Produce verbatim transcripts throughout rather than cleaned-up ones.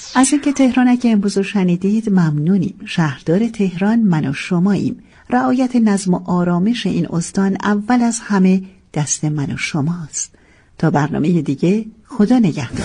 از اینکه تهرانک امروز رو شنیدید ممنونیم. شهردار تهران من و شماییم. رعایت نظم و آرامش این استان اول از همه دست من و شماست. تا برنامه دیگه، خدا نگهدار.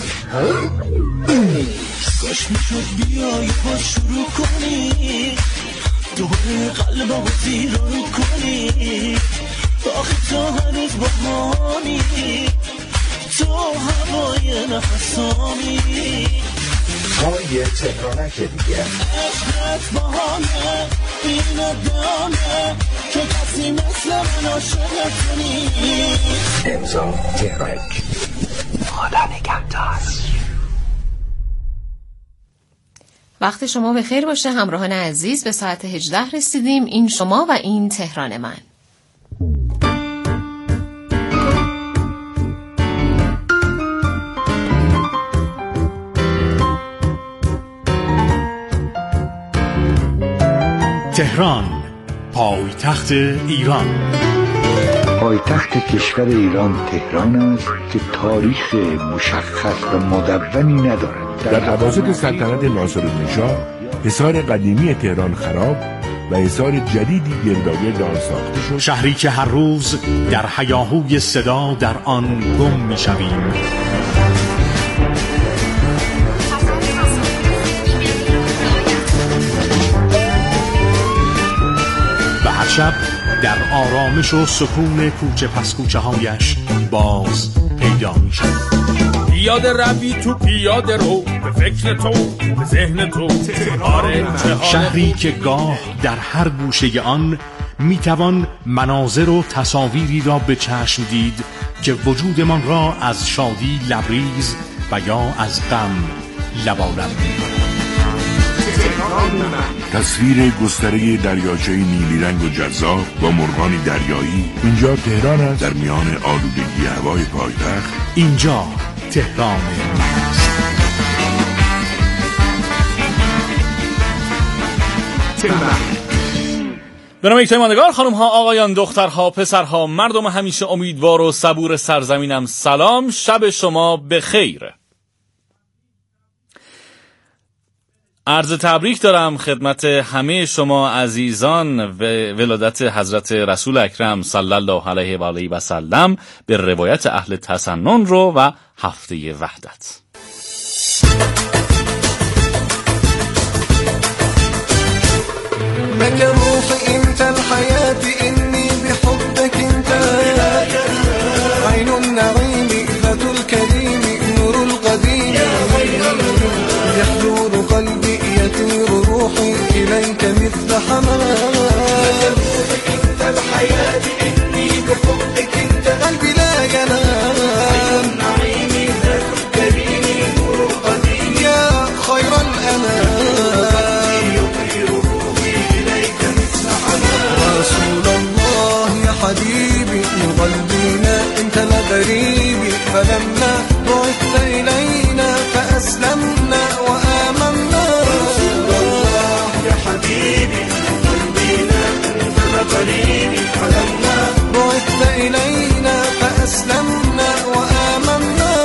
کاش میشد بیای با شروع کنی، دوباره قلبمو ویران کنی. آخه تو هنوز با مامی، تو هوای نفسامی. ما یه تهرانک دیگه عشقت باهامه، این دامه که کسی مثل من عاشقت نیست. امضا تهرانک. خدا نگهدار. وقت شما به خیر باشه همراهان عزیز. به ساعت هجده رسیدیم. این شما و این تهران من. تهران، پایتخت ایران. پایتخت کشور ایران تهران است که تاریخ مشخص و مدونی ندارد. در اواسط سلطنت ناصرالنشا حصار قدیمی تهران خراب و حصار جدیدی گردآگرد آن ساخته شد. شهری که هر روز در هیاهوی صدا در آن گم می‌شویم. و هر شب در آرامش و سکون کوچه پس کوچه هایش باز پیدا می‌شد. پیاده روی تو پیاده رو، به فکر تو به ذهن تو. شهری که گاه در هر گوشه آن میتوان مناظر و تصاویری را به چشم دید که وجودمان را از شادی لبریز و یا از غم لبالب می‌کند. تصویر گستره دریاچه نیلی رنگ و جذاب با مرغان دریایی. اینجا تهران است، در میان آلودگی هوای پایتخت. اینجا تهران است. به نام یکتای ماندگار، خانم ها، آقایان، دخترها، پسرها، مردم همیشه امیدوار و صبور سرزمینم، سلام. شب شما بخیر. عرض تبریک دارم خدمت همه شما عزیزان و ولادت حضرت رسول اکرم صلی الله علیه و آله و سلم به روایت اهل تسنن رو و هفته وحدت. لك روحي انت الحياة اني بحبك انت عين النعيم ذات الكريم نور القديم يحضر قلبي يطير روحي اليك مثل حمام. لك روحي انت الحياة اني بحبك انت قلبي لا ينام عين النعيم ذات الكريم نور القديم يا خير الانام. حبيبي من قلبنا انت لغريبي فلما بعثت الينا فاسلمنا وامنا. رسول الله يا حبيبي من قلبنا انت لغريبي فلما بعثت الينا فاسلمنا وامنا.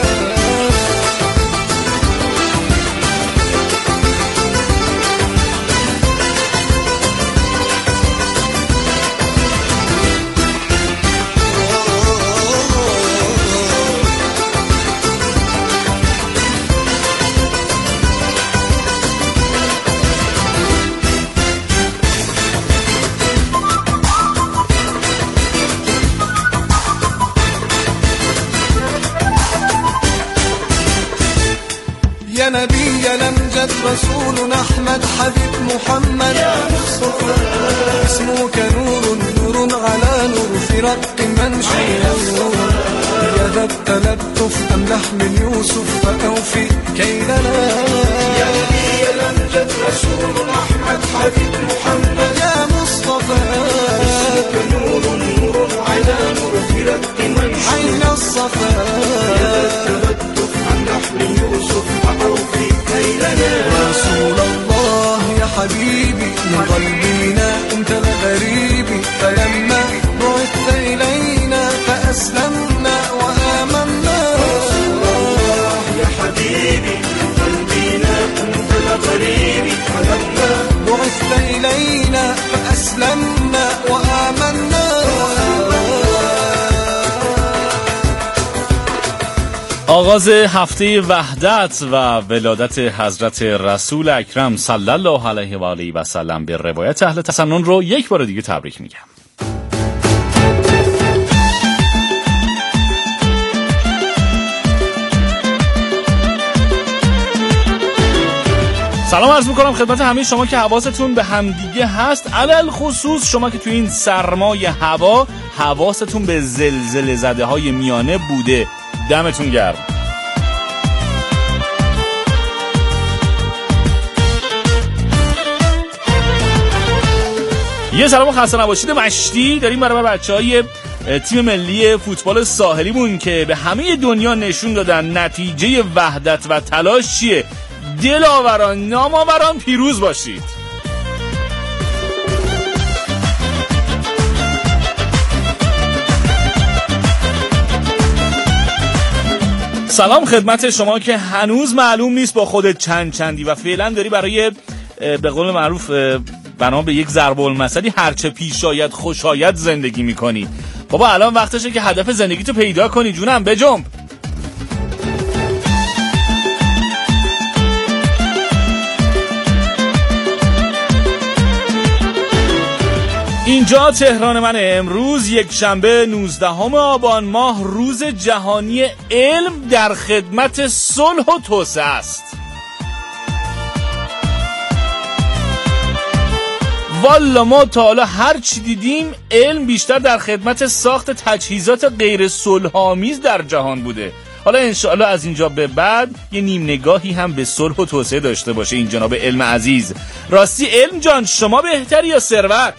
يا نبي الأمجد رسول أحمد حبيب محمد يا مصطفى اسمك نور نور على نور في رق منشور يا ذا التلطف أملح من يوسف فأوفي كيلنا. يا نبي الأمجد رسول أحمد حبيب محمد يا مصطفى اسمك نور نور على نور في رق منشور عين الصفا يا ذا التلطف أملح من يوسف فأوفي كيلنا. رسول الله يا حبيبي من قلبنا انت لغريبي فلما بعثت إلينا فأسلمنا وآمنا. رسول الله يا حبيبي من قلبنا آغاز هفته وحدت و ولادت حضرت رسول اکرم صلی الله علیه و آله و سلم به روایت اهل تسنن رو یک بار دیگه تبریک میگم. سلام عرض میکنم خدمت همه شما که حواستون به همدیگه هست، علل خصوص شما که تو این سرمای هوا حواستون به زلزله زده های میانه بوده. دمتون گرم. یه سلام خسته نباشید مشتی داریم برای بچهای تیم ملی فوتبال ساحلیمون که به همه دنیا نشون دادن نتیجه وحدت و تلاش چیه. دلاوران نامآوران پیروز باشید. سلام خدمت شما که هنوز معلوم نیست با خودت چند چندی و فعلا داری برای به قول معروف بنا به یک ضرب المثلی هرچه پیش آید خوش آید زندگی میکنی. بابا الان وقتشه که هدف زندگیتو پیدا کنی جونم، بجنب. اینجا تهران من. امروز یک شنبه نوزدهم آبان ماه روز جهانی علم در خدمت صلح و توسعه است. والا ما تا حالا هر چی دیدیم علم بیشتر در خدمت ساخت تجهیزات غیر صلح‌آمیز در جهان بوده. حالا انشاءالله از اینجا به بعد یه نیم نگاهی هم به صلح و توسعه داشته باشه این جناب علم عزیز. راستی علم جان شما بهتری یا ثروت؟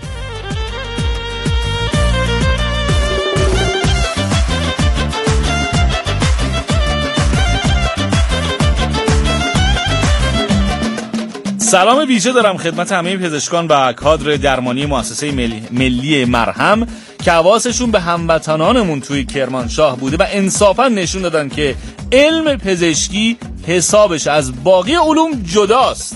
سلام ویژه دارم خدمت همه پزشکان و کادر درمانی مؤسسه ملی, ملی مرهم که حواسشون به هموطنانمون توی کرمانشاه بوده و انصافا نشون دادن که علم پزشکی حسابش از باقی علوم جداست.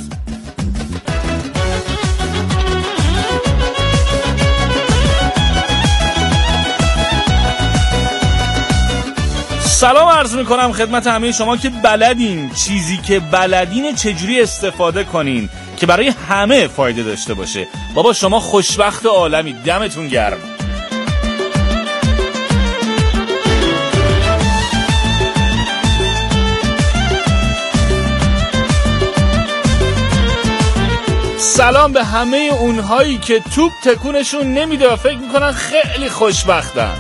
سلام عرض میکنم خدمت همه شما که بلدین چیزی که بلدین چجوری استفاده کنین که برای همه فایده داشته باشه. بابا شما خوشبخت عالمی، دمتون گرم. سلام به همه اونهایی که توپ تکونشون نمیده و فکر میکنن خیلی خوشبختن.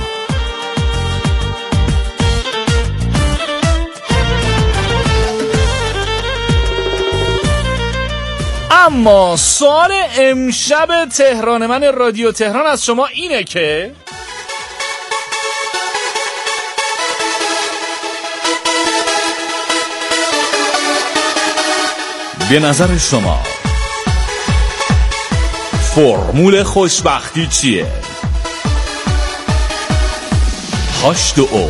اما سوال امشب تهران من رادیو تهران از شما اینه که به نظر شما فرمول خوشبختی چیه؟ هاشت و او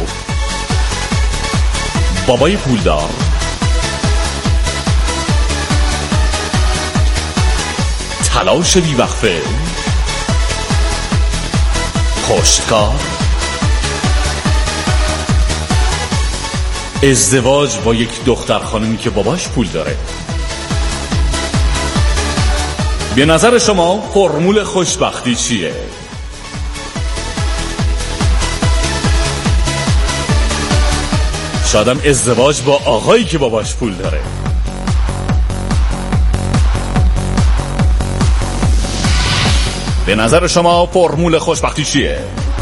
بابای پولدار، تلاش بیوقفه، پشتکار، ازدواج با یک دختر خانمی که باباش پول داره. به نظر شما فرمول خوشبختی چیه؟ شایدم ازدواج با آقایی که باباش پول داره. به نظر شما فرمول خوشبختی چیه؟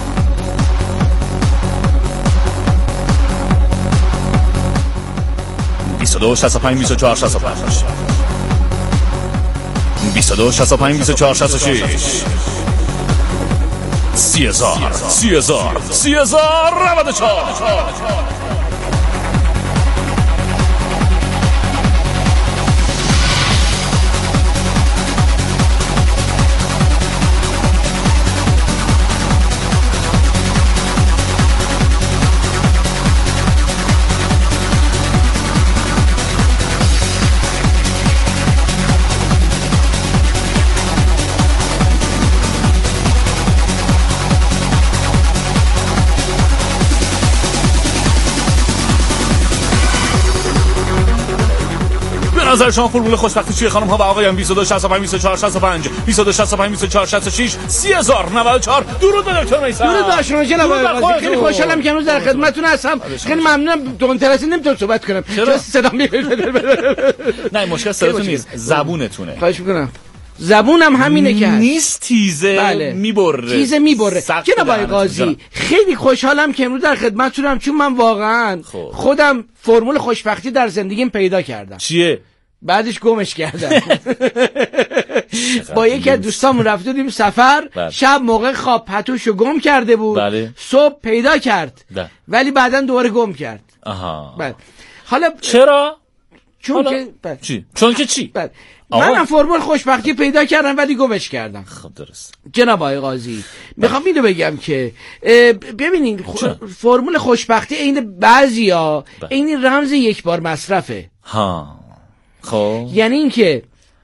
بیست و دو شصت و پنج بیست و چهار شصت و پنج بیست و دو شصت و پنج بیست و چهار شصت و شش سی هزار سی هزار سی هزار نود و چهار. نظر شما فرمول خوشبختی چیه خانم ها و آقایان؟ بیست و دو شصت و پنج بیست و چهار شصت و پنج بیست و دو شصت و پنج بیست و چهار شصت و شش سی هزار و نود و چهار. درود به دکتر میثم. درود بر شما جناب آقای. خیلی خوشحالم که امروز در خدمتتون هستم. خیلی ممنونم. دون ترسی نمیتونم صحبت کنم چون صدا میاد. نه مشکل صداتون نیست، زبونتونه. خواهش میکنم. زبونم همینه که نیست، تیزه بله. میبره تیزه میبره. جناب آقای قاضی خیلی خوشحالم که امروز در خدمتتونم چون من واقعا خب. خودم فرمول خوشبختی در زندگیم پیدا کردم. چیه؟ بعدش گمش کردم. با یکی از دوستامون رفته بودیم سفر بله. شب موقع خواب پتوشو گم کرده بود بله. صبح پیدا کرد ده. ولی بعداً دوباره گم کرد. آها. بله. حالا چرا؟ چون حالا... که بله. چی؟ چون که چی؟ بله. منم فرمول خوشبختی پیدا کردم ولی گمش کردم. خب درست. جناب آقای قاضی میخوام اینو بگم که ببینین فرمول خوشبختی عین بعضیا عین رمز یک بار مصرفه. ها. خب یعنی اینکه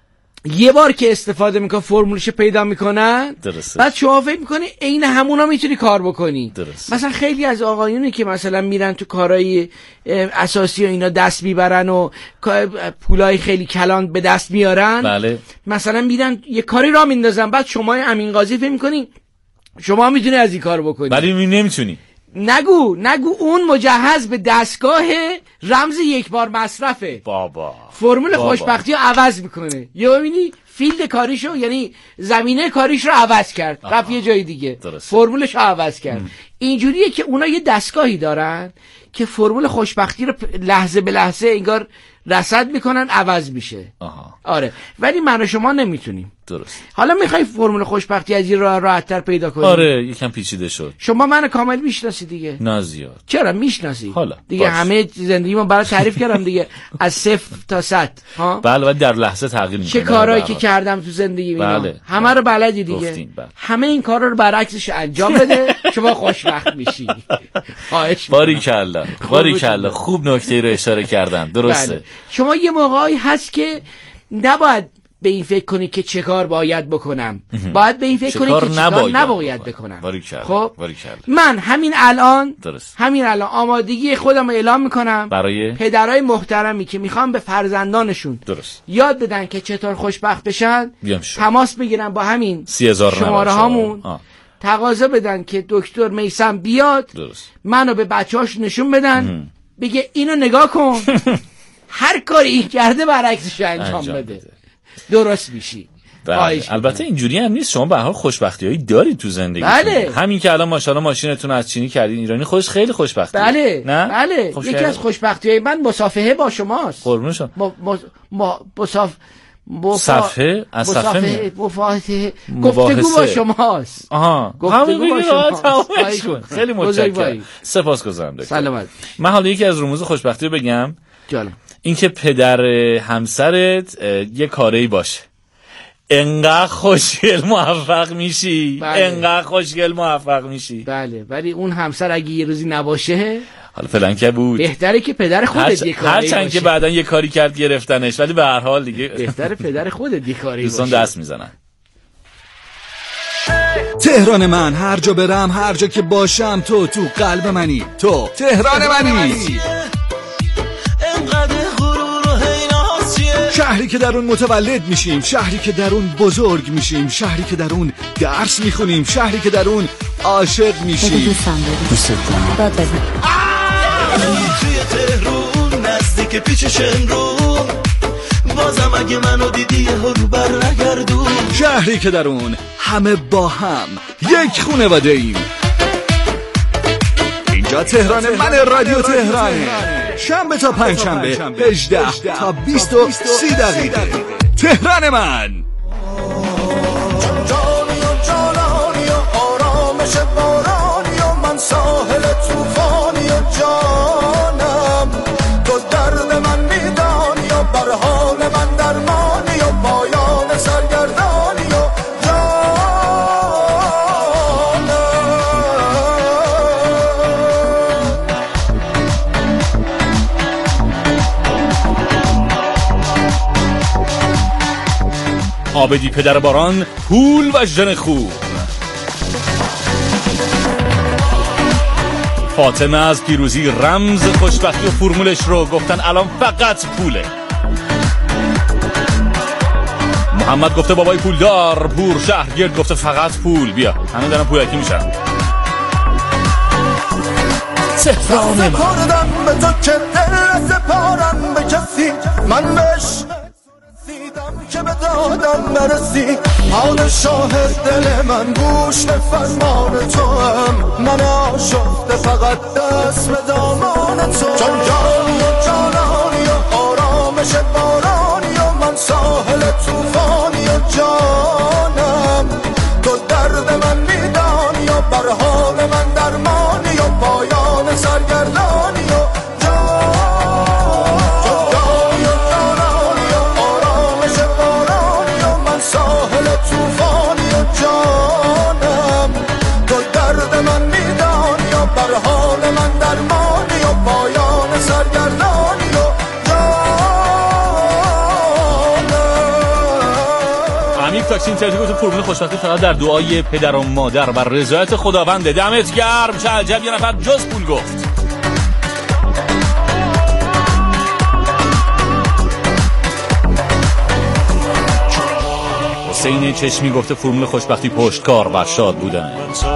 یه بار که استفاده میکنه فرمولش پیدا میکنن درسته. بعد شما فکر میکنی عین همونا میتونی کار بکنی. درسته. مثلا خیلی از آقایونی که مثلا میرن تو کارهای اساسی و اینا دست میبرن و پولای خیلی کلان به دست میارن بله. مثلا میرن یه کاری را میندازن بعد شما امین قاضی فکر میکنی شما میتونی از این کار بکنی ولی نمیتونی. نگو نگو اون مجهز به دستگاه رمز یک بار مصرفه. بابا فرمول خوشبختی رو عوض میکنه. یه ببینی فیلد کاریشو یعنی زمینه کاریش رو عوض کرد رفت یه جای دیگه درسته. فرمولش رو عوض کرد. اینجوریه که اونا یه دستگاهی دارن که فرمول خوشبختی رو لحظه به لحظه انگار رصد میکنن عوض میشه. آها. آره ولی من و شما نمیتونیم. درست. حالا میخوای فرمول خوشبختی از این راه راحت‌تر پیدا کنی؟ آره یکم پیچیده شد. شما منو کامل میشناسی دیگه. نه زیاد. چرا میشناسی؟ حالا دیگه باش. همه زندگیمو برات تعریف کردم دیگه از صفر تا صد. ها بله ولی در لحظه تغییر میکنه. چه کارهایی که کردم تو زندگی اینا بله. همه رو بلدی دیگه. گفتیم. بله. همه این کارا رو برعکسش انجام بده شما خوشبخت میشی. خواهش باریکلا. باریکلا. خوب نکته رو اشاره کردن. درسته. بله. شما یه موقعی هست که نباید به این فکر کنی که چه کار باید بکنم. باید به این فکر کنی که چه کار نباید بکنم. خب من همین الان درست. همین الان آمادگی خودم رو اعلام میکنم برای پدرای محترمی که میخوام به فرزندانشون درست. یاد بدن که چطور خوشبخت بشن تماس بگیرن با همین شماره هامون تقاضا بدن که دکتر میثم بیاد درست. منو به بچه‌هاش نشون بدن ام. بگه اینو نگاه کن هر کاری این کرده برعکسش انجام, انجام بده. بده درست میشی. البته اینجوری هم نیست. شما به هر حال خوشبختیایی دارید تو زندگی. بله. همین که الان ماشاءالله ماشینتون از چینی کردین ایرانی خودش خیلی خوشبخته. بله. نه؟ بله. یکی از خوشبختیای من مصافحه با شماست. قربون شما. ما ما مصاف صفحه از صفحه مفاهمه گفتگو با شماست. آها گفتگو با شماست. خیلی متشکرم. سپاسگزارم دکتر. سلامت. من حالا یکی از رموز خوشبختی رو بگم. جالب. اینکه پدر همسرت یه کاری باشه. انقدر خوشگل موفق میشی. بله. انقدر خوشگل موفق میشی. بله ولی اون همسر اگه یه روزی نباشه حالا فلان که بود بهتره که پدر خودت یه کاری باشه. هرچند که بعدن یه کاری کرد گرفتنش ولی به هر حال دیگه بهتره پدر خودت یه کاری باشه. دوستان دست میزنن. تهران من هر جا برم هر جا که باشم تو تو قلب منی. تو تهران منی. شهری که در اون متولد میشیم، شهری که در اون بزرگ میشیم، شهری که در اون درس میخونیم، شهری که در اون عاشق میشیم. دوست دارم. توی تهرون نزدیک پیش شمرون بازم اگه منو دیدی رو بر نگردون. شهری که در اون همه با هم یک خانواده ایم. اینجا تهران من رادیو تهران. شنبه تا پنج شنبه هجده تا بیست و سی دقیقه. تهران من. جانی و جانانی و آرامش بارانی و من ساحل توفانی و جانم. تو درد من میدانی و بر حال من درمانی و پایان سرگردانی و آبدی پدر باران، پول و ژن خوب. فاطمه از پیروزی رمز خوشبختی و فرمولش رو گفتن الان فقط پوله. محمد گفته بابای پولدار، پور شهرگرد گفته فقط پول. بیا همه دارن پولکی میشن. سهران من کردم به تو که دل سپارم به کسی، من بهش رسیدم که به دادم نرسی. حال شاهد دل من گوش به فرمان تو هم، من آشفته فقط دست به دامان تو. چون جانی و جانانی و آرامش بارانی و من ساحل توفانی و جانم، تو درد من میدانی و بر حال من درمانی و پایان سرگردانی و جانی و جانانی و آرامش بارانی و من ساحل توفانی و جانم، تو درد من میدانی و بر حال من درمانی و پایان سرگردانی و امیر تاکسی اینترنتی گفت فرمول خوشبختی فقط در دعای پدر و مادر و رضایت خداونده. دمت گرم. چه عجب یه نفر جز پول گفت. حسین چشمی گفته فرمول خوشبختی پشتکار و شاد بودن.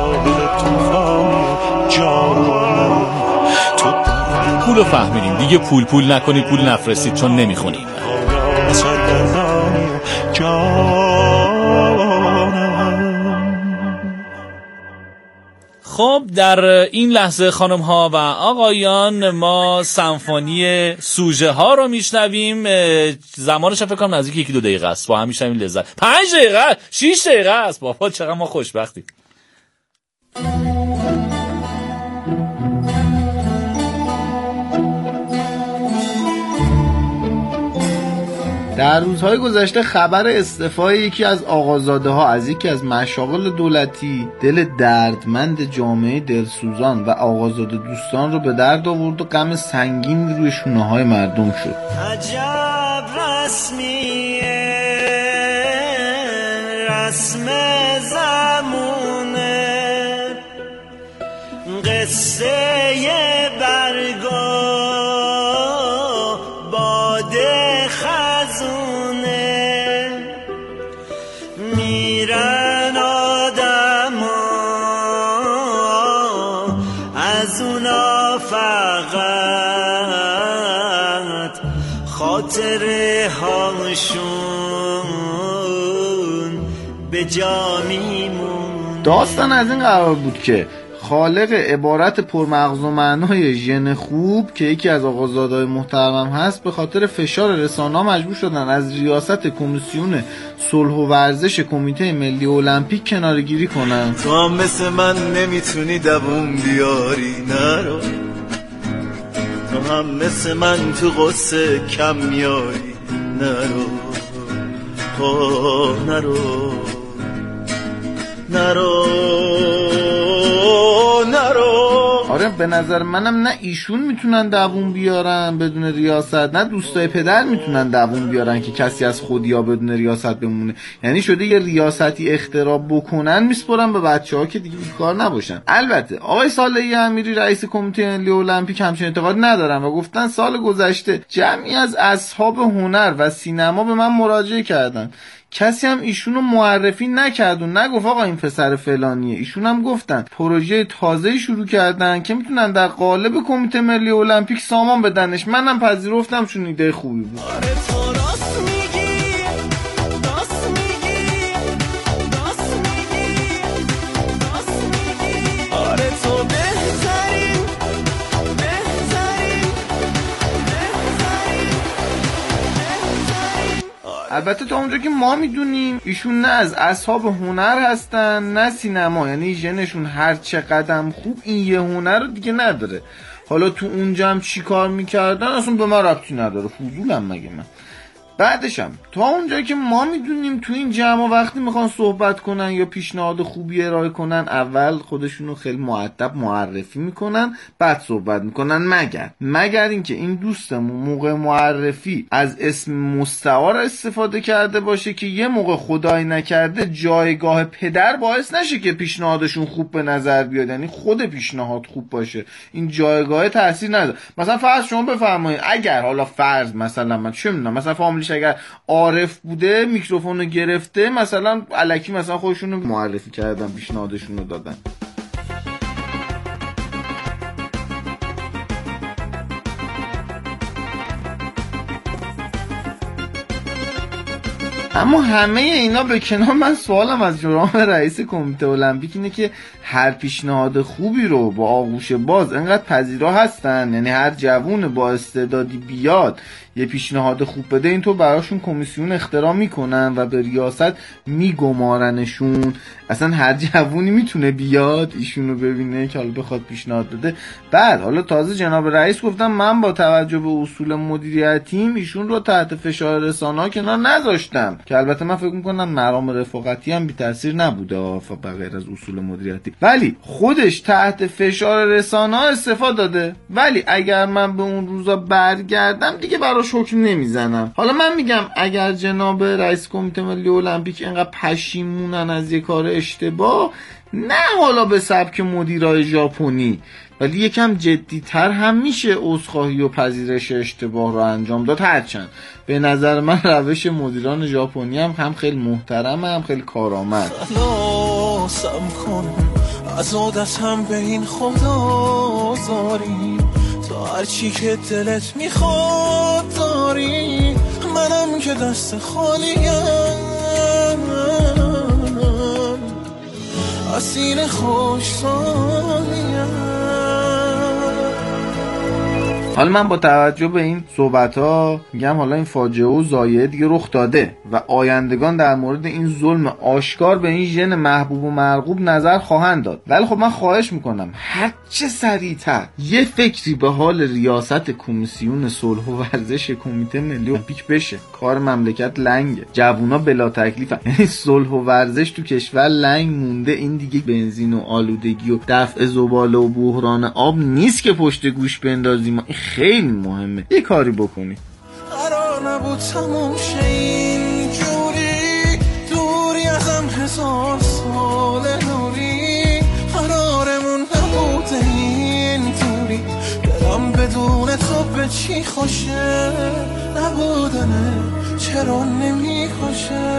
پولو فهمیدیم دیگه، پول پول نکنید، پول نفرستید چون نمیخونیم. خب در این لحظه خانم ها و آقایان ما سمفونی سوژه ها رو میشنویم. زمانش فکر کنم نزدیک یکی دو دقیقه است، با هم میشنویم لذت. پنج دقیقه شیش دقیقه است. بابا چقدر ما خوشبختیم. در روزهای گذشته خبر استعفای یکی از آقازاده ها از یکی از مشاغل دولتی دل دردمند جامعه دلسوزان و آقازاده دوستان رو به درد آورد و غم سنگین روی شونه های مردم شد. عجب رسمیه، رسم زمونه، قصه برگا باده خزونه، میرن آدم ها از اونا فقط خاطره هاشون به جا میمون. داستان از این قرار بود که خالق عبارت پرمغز و معنای ژن خوب که یکی از آقازاده‌های محترمم هست به خاطر فشار رسانه‌ها مجبور شدن از ریاست کمیسیون صلح و ورزش کمیته ملی المپیک کناره‌گیری کنن. تو هم مثل من نمیتونی دووم بیاری، نرو. تو هم مثل من تو غصه کم میاری، نرو. خب نرو نرو نرو. آره به نظر منم نه ایشون میتونن دووم بیارن بدون ریاست، نه دوستای پدر میتونن دووم بیارن که کسی از خودیا بدون ریاست بمونه. یعنی شده یه ریاستی اختراع بکنن میسپرن به بچه‌ها که دیگه بیکار نباشن. البته آقای صالحی امیری رئیس کمیته ملی المپیک همچین اعتقاد ندارن و گفتن سال گذشته جمعی از اصحاب هنر و سینما به من مراجعه کردن، کسی هم ایشونو معرفی نکرد و نگفت آقا این پسر فلانیه. ایشون هم گفتن پروژه تازه شروع کردن که میتونن در قالب کمیته ملی المپیک سامان بدنش. منم پذیرفتم چون ایده خوبی بود. البته تا اونجا که ما میدونیم ایشون نه از اصحاب هنر هستن نه سینما، یعنی ژنشون هر چه قدم خوب این یه هنر رو دیگه نداره. حالا تو اونجا هم چی کار میکردن اصلا به من ربطی نداره، فضولم مگه من. بعدشم تا اونجایی که ما میدونیم تو این جمع وقتی میخوان صحبت کنن یا پیشنهاد خوبی ارائه کنن اول خودشونو خیلی مؤدب معرفی میکنن بعد صحبت میکنن، مگر مگر اینکه این دوستمون موقع معرفی از اسم مستعار استفاده کرده باشه که یه موقع خدای نکرده جایگاه پدر باعث نشه که پیشنهادشون خوب به نظر بیاد، یعنی خود پیشنهاد خوب باشه این جایگاه تاثیر نداره. مثلا فرض شما بفرمایید اگر حالا فرض مثلا من چه میدونم مثلا فامیلی روش اگر عارف بوده میکروفون رو گرفته مثلا الکی مثلا خودشون رو معرفی کردن، پیشنهادشون رو دادن. اما همه اینا به کنار، من سوالم از جناب رئیس کمیته المپیک اینه که هر پیشنهاد خوبی رو با آغوش باز انقدر پذیرا هستن، یعنی هر جوون با استعدادی بیاد یه پیشنهاد خوب بده اینطور براشون کمیسیون اختراع میکنن و به ریاست میگمارنشون. اصلا هر جوونی میتونه بیاد ایشونو ببینه که حالا بخواد پیشنهاد بده. بعد حالا تازه جناب رئیس گفتم من با توجه به اصول مدیریتیم ایشون رو تحت فشار رسانه‌ها کنار نذاشتم، که البته من فکر میکنم مرام رفاقتی هم بی تاثیر نبوده بغیر از اصول مدیریتی، ولی خودش تحت فشار رسانه‌ها استفاده داده. ولی اگر من به اون روزا برگردم دیگه براش حکم نمیزنم. حالا من میگم اگر جناب رئیس کمیته ملی المپیک اینقدر پشیمونن از یه کار اشتباه، نه حالا به سبک مدیرای ژاپنی، ولی یکم جدی‌تر هم میشه عذرخواهی و پذیرش اشتباه رو انجام داد. هرچند به نظر من روش مدیران ژاپنی هم هم خیلی محترمه هم خیلی کارآمد. خلاصم کن از عادت هم به این خدا زاری، تا هرچی که دلت میخواد داری، منم که دست خالیم اسیر خوش سالیم. حالا من با توجه به این صحبت ها میگم حالا این فاجعه و ضایعه دیگه رخ داده و آیندگان در مورد این ظلم آشکار به این ژن محبوب و مرغوب نظر خواهند داد. ولی خب من خواهش میکنم هر چه سریعتر یه فکری به حال ریاست کمیسیون صلح و ورزش کمیته ملی المپیک بشه. کار مملکت لنگه، جوونا بلا تکلیفن، یعنی صلح و ورزش تو کشور لنگ مونده. این دیگه بنزین و آلودگی و دفع زباله و بحران آب نیست که پشت گوش بندازیم. خیلی مهمه یه کاری بکنی. قرار نبود تموم شه اینجوری، دوری ازم هزار سال نوری، قرارمون نبوده اینطوری، دلم بدون تو به چی خوشه، نبودنه چرا نمی خوشه،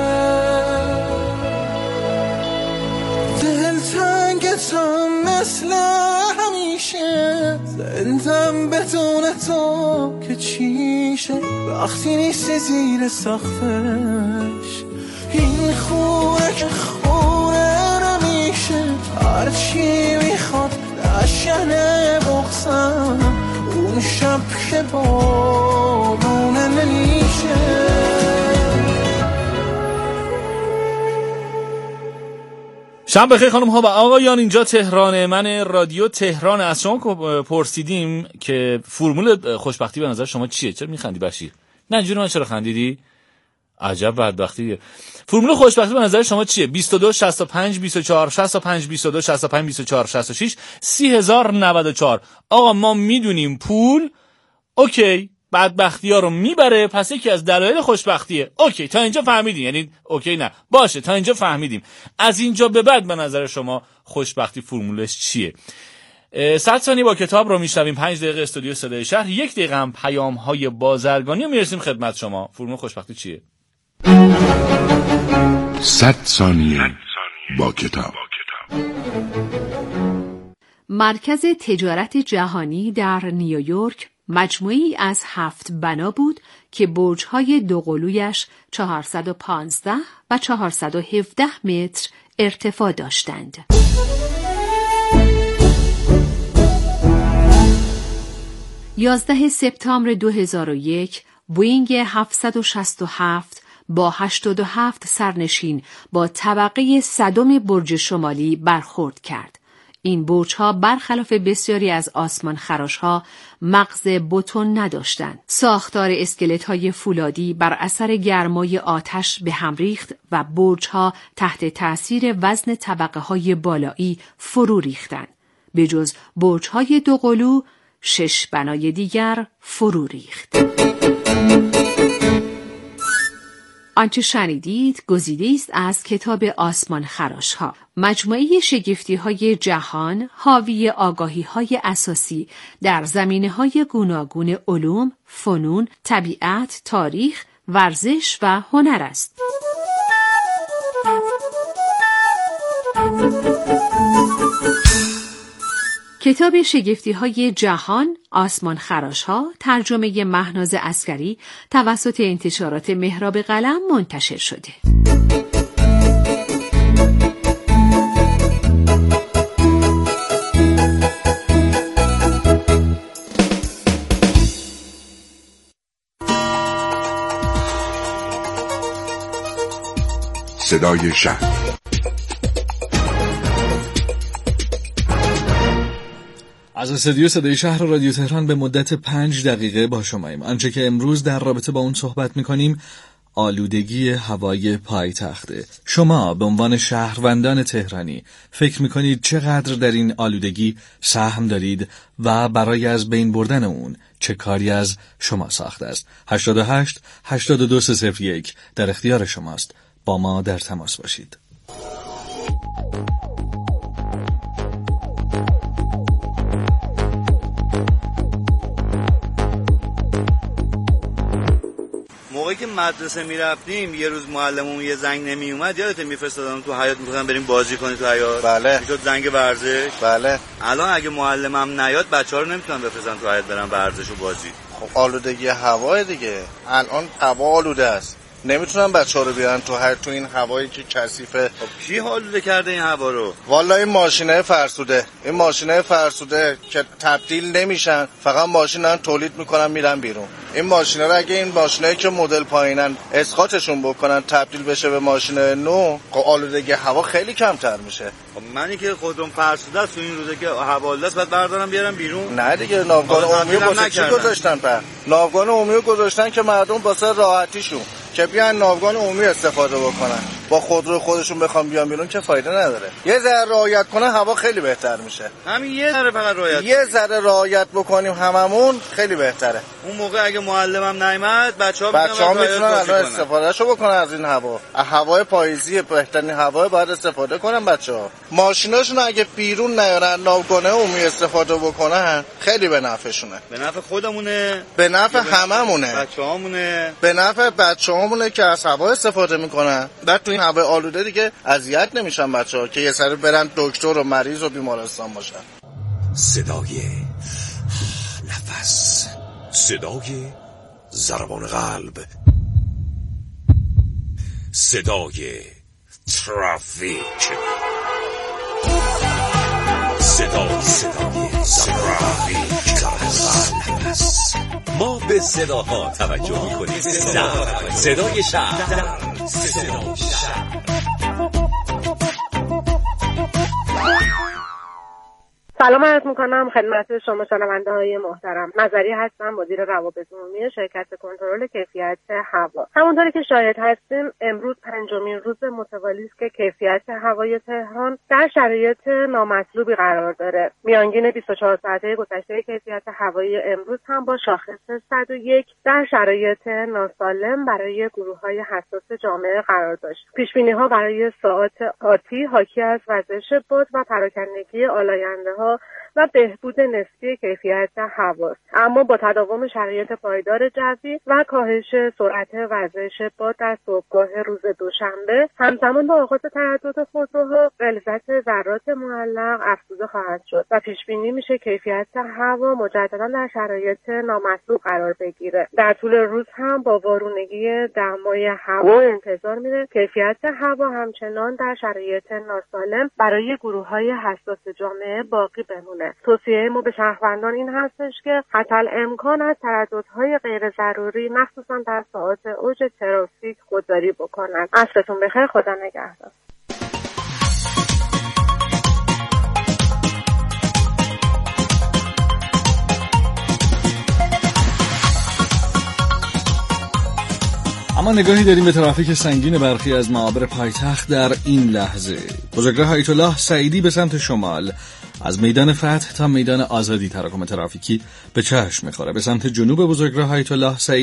دل تنگتم مثل همیشه، زندم بدون تو که چیشه، وقتی نیستی زیر سقفش این خونه که خونه نمیشه، هرچی میخواد نشنه بغزم اون شب که بارونه نمیشه. شب بخیر خانم ها و آقایان، اینجا تهران، من رادیو تهران. از شما پرسیدیم که فرمول خوشبختی به نظر شما چیه؟ چرا میخندی بشیر؟ نه جون من، چرا خندیدی؟ عجب بدبختیه. فرمول خوشبختی به نظر شما چیه؟ بیست و دو شصت و پنج بیست و چهار شصت و پنج بیست و دو شصت و پنج بیست و چهار شصت و شش سی هزار و نود و چهار. آقا ما میدونیم پول اوکی بدبختی ها رو میبره، پس یکی از دلایل خوشبختیه. اوکی تا اینجا فهمیدیم، یعنی اوکی نه باشه تا اینجا فهمیدیم. از اینجا به بعد به نظر شما خوشبختی فرمولش چیه؟ صد ثانیه با کتاب رو میشنویم، پنج دقیقه استودیو صدای شهر، یک دقیقه هم پیام های بازرگانی و میرسیم خدمت شما. فرمول خوشبختی چیه؟ صد ثانیه با کتاب. مرکز تجارت جهانی در نیویورک مجموعی از هفت بنا بود که برج‌های دوقلویش چهارصد و پانزده و چهارصد و هفده متر ارتفاع داشتند. یازده سپتامبر دو هزار و یک بوئینگ هفتصد و شصت و هفت با هشتاد و هفت سرنشین با طبقه صدم برج شمالی برخورد کرد. این برج‌ها برخلاف بسیاری از آسمان خراش‌ها مغز بتون نداشتند. ساختار اسکلت‌های فولادی بر اثر گرمای آتش به هم ریخت و برج‌ها تحت تأثیر وزن طبقه‌های بالایی فرو ریختند. به جز برج‌های دوقلو، شش بنای دیگر فرو ریخت. آنچه شنیدید گزیده است از کتاب آسمان خراش‌ها، مجموعه شگفتی‌های جهان حاوی آگاهی‌های اساسی در زمینه‌های گوناگون علوم، فنون، طبیعت، تاریخ ورزش و هنر است. کتاب شگفتی‌های جهان، آسمان خراش‌ها، ترجمه مهناز عسکری توسط انتشارات محراب قلم منتشر شده. صدای شهر. از استودیو صدای شهر رادیو تهران به مدت پنج دقیقه با شماییم. آنچه که امروز در رابطه با اون صحبت میکنیم آلودگی هوای پایتخته. شما به عنوان شهروندان تهرانی فکر میکنید چقدر در این آلودگی سهم دارید و برای از بین بردن اون چه کاری از شما ساخته است؟ هشتاد و هشت هشتاد و دو صفر یک در اختیار شماست. با ما در تماس باشید. موقعی که مدرسه میرفتیم یه روز معلممون یه زنگ نمی اومد، یادت میفرستادم تو حیاط میگفتن بریم بازی کنیم تو حیاط. بله. میشد زنگ ورزش. بله. الان اگه معلمم نیاد بچه‌ها رو نمیتونن بفرستن تو حیاط برن ورزش و بازی. خب آلودگی هوا دیگه. الان هوا آلوده است. نمیتونن بچه‌ها رو بیارن تو هر تو این هوایی که کثیفه. خب کی آلوده کرده این هوا رو؟ والا این ماشینای فرسوده. این ماشینای فرسوده که تبدیل نمیشن، فقط ماشینن تولید میکنن میرن بیرون. این ماشینا رو اگه این ماشینایی که مدل پایینن اسقاطشون بکنن تبدیل بشه به ماشین نو، خب آلودگی هوا خیلی کمتر میشه. خب منی که خودم فرسوده است تو این روزه که هوا آلوده است بعد بردارم بیارم بیرون؟ نه دیگه، ناوگان عمومی واسه چی گذاشتن پر؟ ناوگان عمومی گذاشتن که مردم واسه راحتیشون که بیان ناوگان عمومی استفاده بکنن. با خودرو خودشون بخوام بیان بیرون که فایده نداره. یه ذره رعایت کنه هوا خیلی بهتر میشه. همین یه ذره فقط رعایت. یه ذره رعایت بکنیم هممون خیلی بهتره. اون موقع اگه معلمم نیامد بچه‌ها بچه‌ها میتونن الان استفادهشو بکنن از این هوا. از هوای پاییزی بهترین هوا باید استفاده کنن بچه‌ها. ماشیناشون اگه بیرون نیارن ناوگان عمومی استفاده بکنن خیلی به نفعشونه. به نفع خودمونه، به نفع هممونه، بچه‌هامونه، به نفع بچه‌هامونه که از هوا استفاده میکنن. بعد تو این هوا آلوده دیگه اذیت نمیشن بچه‌ها که یه سری برن دکتر و مریض و بیمارستان باشن. صدای نفس، صدای ضربان قلب، صدای ترافیک، صدای صدای ترافیک ضربان نفس. ما به صداها توجه می‌کنیم. صدای شهر، صدای شهر. سلام عرض میکنم خدمت شما شنونده های محترم. نظری هستم، مدیر روابط عمومی شرکت کنترل کیفیت هوا. همونطوری که شاهد هستیم امروز پنجمین روز متوالی است که کیفیت هوای تهران در شرایط نامطلوبی قرار داره. میانگین بیست و چهار ساعته گذشته کیفیت هوای امروز هم با شاخص صد و یک در شرایط ناسالم برای گروه‌های حساس جامعه قرار داشت. پیش‌بینی‌ها برای ساعات آتی حاکی از وزش باد و پراکندگی آلاینده‌ها و بهبود نسبی کیفیت هواست. اما با تداوم شرایط پایدار جوی و کاهش سرعت وزش باد در صبحگاه روز دوشنبه همزمان با آغاز تردد خودروها غلظت ذرات معلق افزوده خواهد شد و پیش بینی میشه کیفیت هوا مجددا در شرایط نامطلوب قرار بگیره. در طول روز هم با وارونگی دمای هوا انتظار میره کیفیت هوا همچنان در شرایط ناسالم برای گروه‌های حساس جامعه باقی بمونه. توصیه ما به شهروندان این هستش که حتی الامکان از ترددهای غیر ضروری مخصوصا در ساعات اوج ترافیک خودداری بکنند. عصرتون بخیر، خدا نگهدار. اما نگاهی داریم به ترافیک سنگین برخی از معابر پایتخت در این لحظه. بزرگراه آیت الله سعیدی به سمت شمال از میدان فتح تا میدان آزادی تراکم ترافیکی به چشم می‌خوره. به سمت جنوب بزرگراه آیت الله سعیدی